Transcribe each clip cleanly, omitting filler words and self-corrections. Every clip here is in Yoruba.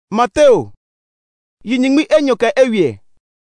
Mateo yinyingmi enyoka ewie.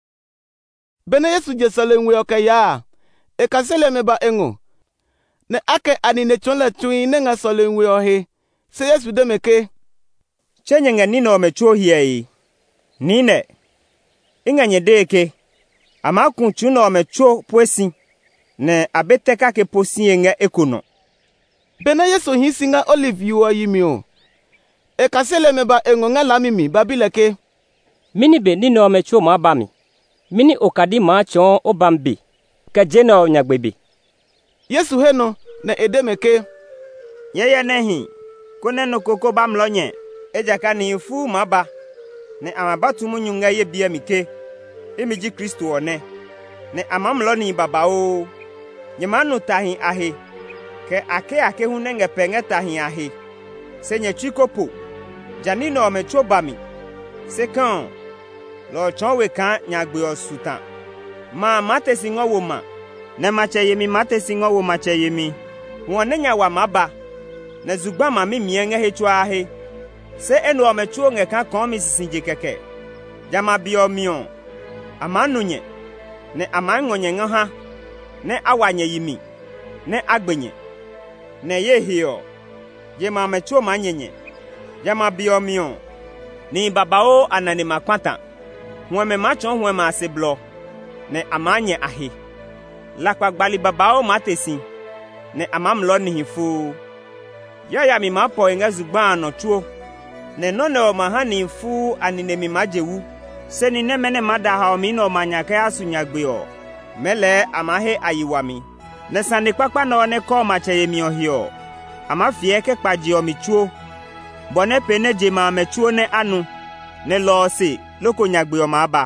Bene Yesu Jerusalem we oka ya. E kasele meba engo. Ne ake ani ne chonle chui ne nga solen we ohe. Se Yesu demeke. Chenye nga nino mechuo hiei. Nine. Inga nyedeke. Ama kunchuno mechuo pwesi. Ne abeteka ke posi nga ekono. Bene Yesu hinsinga olive yuwa yimio. E kasele meba engo nga lamimi babileke. Mini be nino mechuo mabami. Mini okadi ma chon obambi. Ka jeno nyagbebe. Yesu heno ne edemeke. Yeye nehi. Kone no koko bamlonye. Ejaka ni fu maba. Ne amabatu munyunga ye bia mike. Emiji Kristo one. Ne amamloni baba o. Nyemanu tahin ahe. Ke ake hunenge penge tahin ahe. Senye chikopo. Janino mecho bami. Sekan. Lo chonwe kan nyagbe osutan. Ma mate singo woma. Ne mache yemi mate singo wo mache yemi. Wonenya wa maba. Ne zugba mami mienge hechwa ahe. Se enu omechuo nge kan komi sisinje keke. Jama bio mion. Amanunye. Ne amangonye ngoha. Ne awanye yimi. Ne agbenye. Ne ye hiyo. Jema omechuo manyenye. Jama bio mion. Ni babao anani makwanta. Mweme machon mweme aseblo. Ne amanye ahe. Lakwa gbali babao matesi. Ne amamlo ni hifu. Yaya mi mapo enga zugba no chuo. Ne none o mahani fu anine mi majewu. Se ni nemene mada ha o mi no manyake asunyagbe o. Mele amahe ayiwami. Ne sande kwakwa no ne ko machaye mi ohio. Ama fieke kpaji o mi chuo. Bone pene jema me chuo ne anu. Ne lo se loko nyagbe o maba.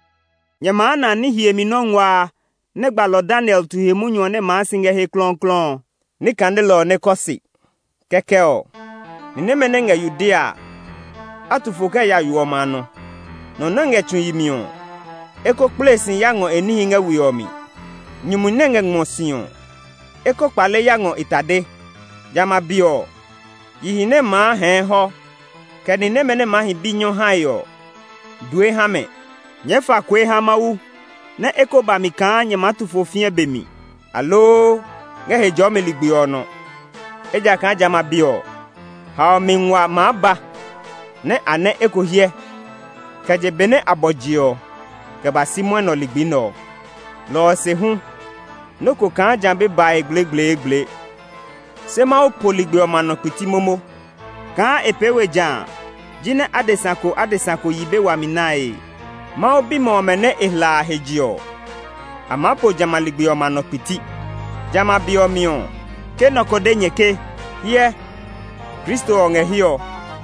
Nyama na ni hie mi nonwa. Ne gbalo Daniel tu he munyo ne masinge he klon. Ni kandelo ne kosi. Kekeo. Ni nemenenge Yudea. Atufoke ya yuomano. No nange chun yimion. Eko place yango enihi nge wiomi. Nyumunenge ngmosion. Eko pale yango itade. Jama bio. Yihine ma hen ho. Keni nemene mahi binyo hayo. Due hame. Nyefa kwe hamawu. Ne eko bamika nye matufofie bemi. Alo. Ngehe jome ligbiono. Eja kan jama bio. Hao minwa maba. Ne ane eko hie. Kaje bene abojio. Keba simweno ligbino. Lo se hun. Noko kan jambe ba egle. Sema o poligbio mano kuti momo. Kan epewe jan. Jine adesanko yibe wa minae. Ma obi mo mene ihla hejio. Amapo jama ligbio mano kuti. Jama bio mion. Ke noko denyeke. Hie. Kristo onge hiyo.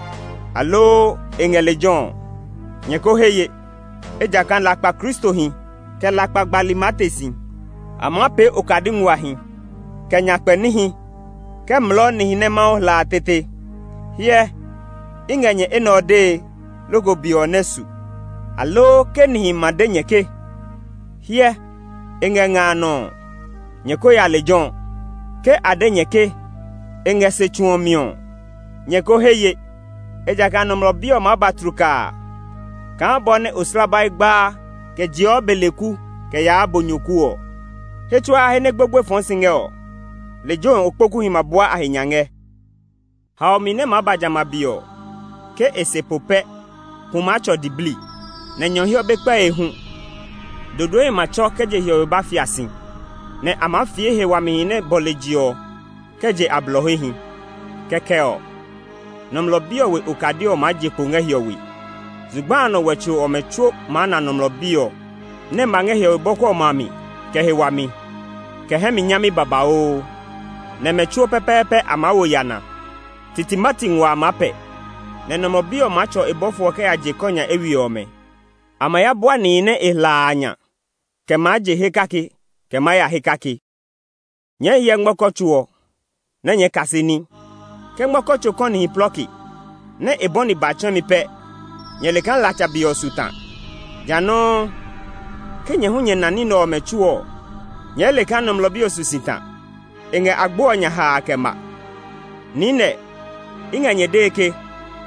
Alo engele John. Nyeko heye. Eja kan lakpa Kristo hin. Ke lakpa gbali matesi. Amape okadi ngwa hin. Ke nyakpe ni hin. Ke mlo ni hin ne mao la tete. Hie. Ingenye enode. Logo bionesu. Alo ke ni hin made nyeke. Hie. Enge ngano. Nyeko ya le John. Ke ade nyeke. Enge se chuon mion. Nyeko heye. Eja kan nomro bio mabatruka. Kan bone oslaba igba. Ke jio beleku. Ke ya abonyoku o. Hechwa hene gbogbo fonsinge o. Le John okpoku himabua ahinyange. Hao mine mabajama bio. Ke ese pope. Pumacho dibli. Ne nyohio bekpa ehun. Dodoe macho keje hio bafiasin. Ne amafie hewa mihine bolejio. Keje ablohehin. Kekeo. Nomlo bio we ukadio maje punge hiowi. Zugbano wechu omechu mana nomlo bio. Ne mange hio boko mami. Kehe wami. Kehe minyami babao. Ne mechu pepepe amawo yana. Titimati ngwa mape. Ne nomlo bio macho ebofu wake aje konya ewi ome. Amaya bwani ne ihlaanya. Kemaje hekaki. Kemaya hekaki. Nye ye ngmoko chuo. Ne nye kasini. Ke ngmoko chokoni hiploki. Ne eboni bachon mi pe. Nye lekan lacha bio sutan. Jano. Ke nye hunye nanino omechuo. Nye lekan nomlo bio susitan. Enge agbo nya ha akema. Nine. Inga nye deke.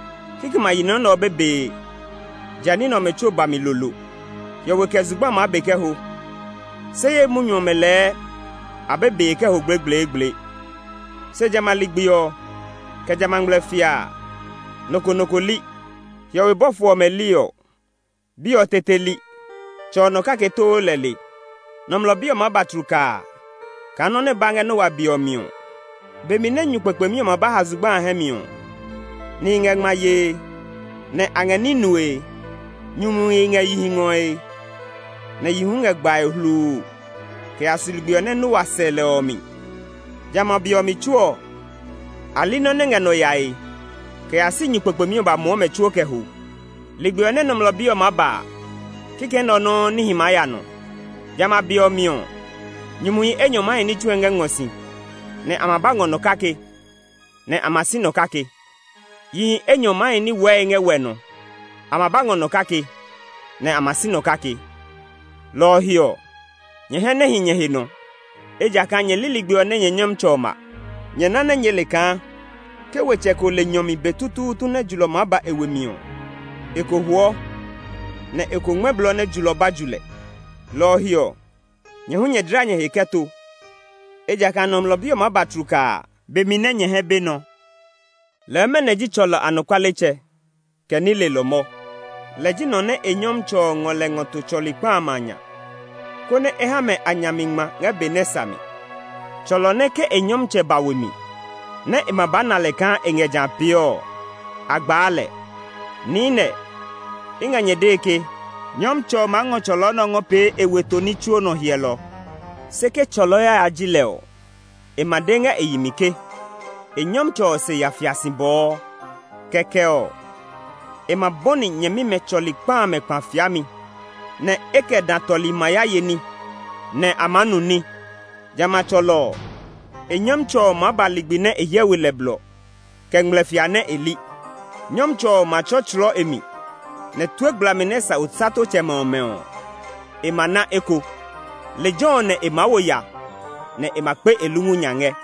kikima yino no bebe jani no mecho ba mi lolo yo we kezugba ma beke ho seye munyo mele abebe ke ho gblegble se jama ligbiyo ke jama nglefia noko li yo we bofo melio bio teteli chono kake to lele nomlo bio ma batruka kanone bange no wa bio mio be mi ne nyukpekpe mi ma ba hazugba ha mio ni ngegma ye ne angani nuwe nyumu inga yihingoe na yihunga gbae hlu ke asilgbio ne no wasele omi jama bio mi chuo alino ne ngano yai ke asinyu kpekpe mi ba mo me chuo ke hu ligbio ne nomlo bio ma ba kike no ni himaya no jama bio mio nyumu enyo mai ni chuenga ngosi ne amabango no kake ne amasino kake yi enyo mai ni wenge weno amabango no kake ne amasino kake lo hio nyehene hinyehi no eja kanye liligbio ne nyem choma nyenana nyeleka ke weche ko le nyomi betutu tu ne julo maba ewemio eko huo ne eko nweblo ne julo bajule lo hio nyehunye dranye heketo eja kanom lo bio maba truka be mine nyehe be no le mene ji cholo anukwaleche kenile lomo leji no ne enyom cho ngole ngoto choli pa amanya kone ehame anyamingma ngabe nesami cholo ne ke enyom che bawemi ne imabana leka engeja pio agbale nine inganye deke nyom cho mango cholo no ngope eweto ni chuo no hielo seke cholo ya ajileo imadenga eyimike enyom cho se ya fiasimbo kekeo emaboni nyemi mecholi pa me pa fiami ne eke datoli maya yeni ne amanu ni jama cholo enyom cho mabaligbine eyewe leblo kenglefia ne eli nyom cho machochlo emi ne tuegblaminesa utsato chemomeo emana eko lejone emawoya ne emakpe elungu nyange